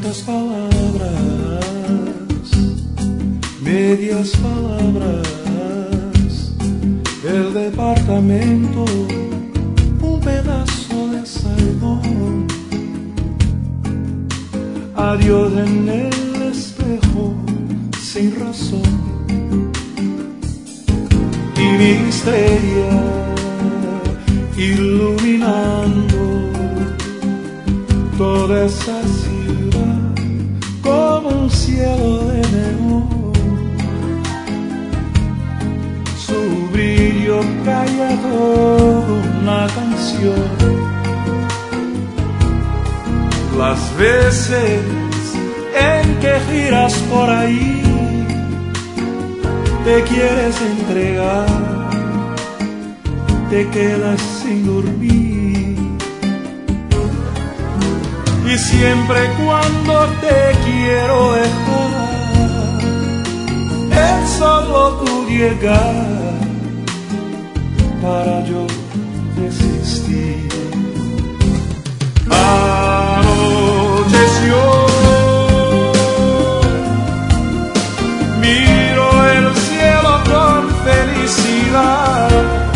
Tantas palabras, medias palabras, el departamento, un pedazo de Saigón, adiós en el espejo sin razón, y mi estrella iluminando toda esa ciudad como un cielo de neón. Su brillo calla toda una canción. Las veces en que giras por ahí, te quieres entregar, te quedas sin dormir. Y siempre cuando te quiero dejar, es solo tu llegar para yo desistir. Anocheció, miro el cielo con felicidad,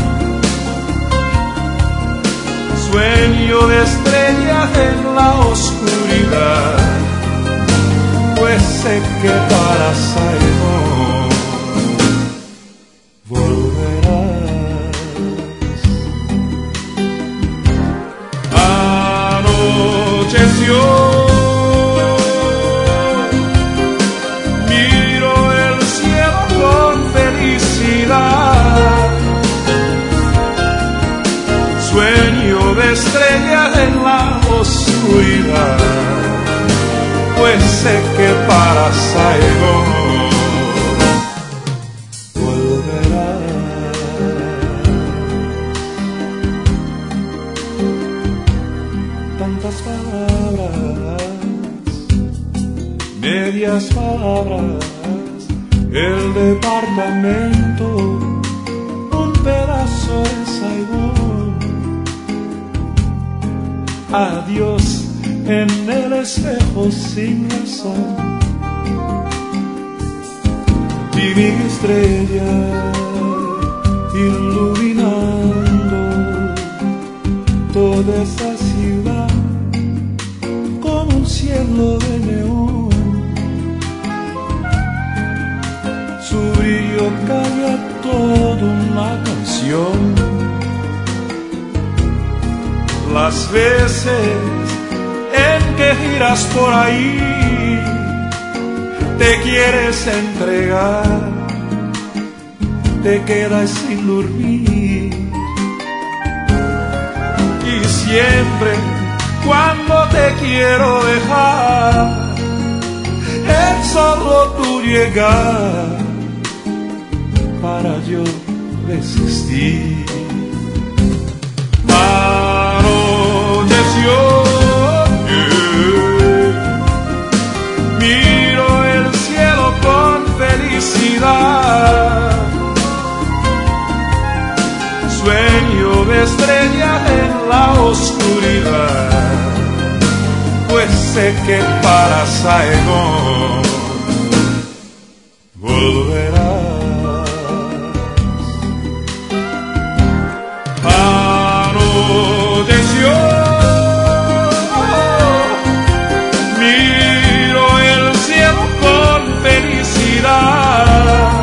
sueño de estrellas en la oscuridad, pues sé que para Saigón volverás. Anocheció, miro el cielo con felicidad, sueño de estrellas en la oscuridad, pues sé que para Saigón volverás. Tantas palabras, medias palabras, el departamento, un pedazo de Saigón, adiós en el espejo sin razón, y mi estrella iluminando toda esa ciudad como un cielo de neón. Su brillo calla toda una canción. Las veces en que giras por ahí, te quieres entregar, te quedas sin dormir. Y siempre cuando te quiero dejar, es solo tu llegar para yo resistir. Anocheció, miro el cielo con felicidad, sueño de estrellas en la oscuridad, pues sé que para Saigón volverás. Anocheció, miro el cielo con felicidad,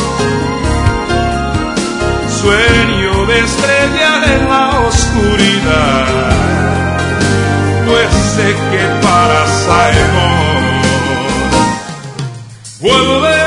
sueño de estrellas en la oscuridad, pues sé que para Saigón volverás.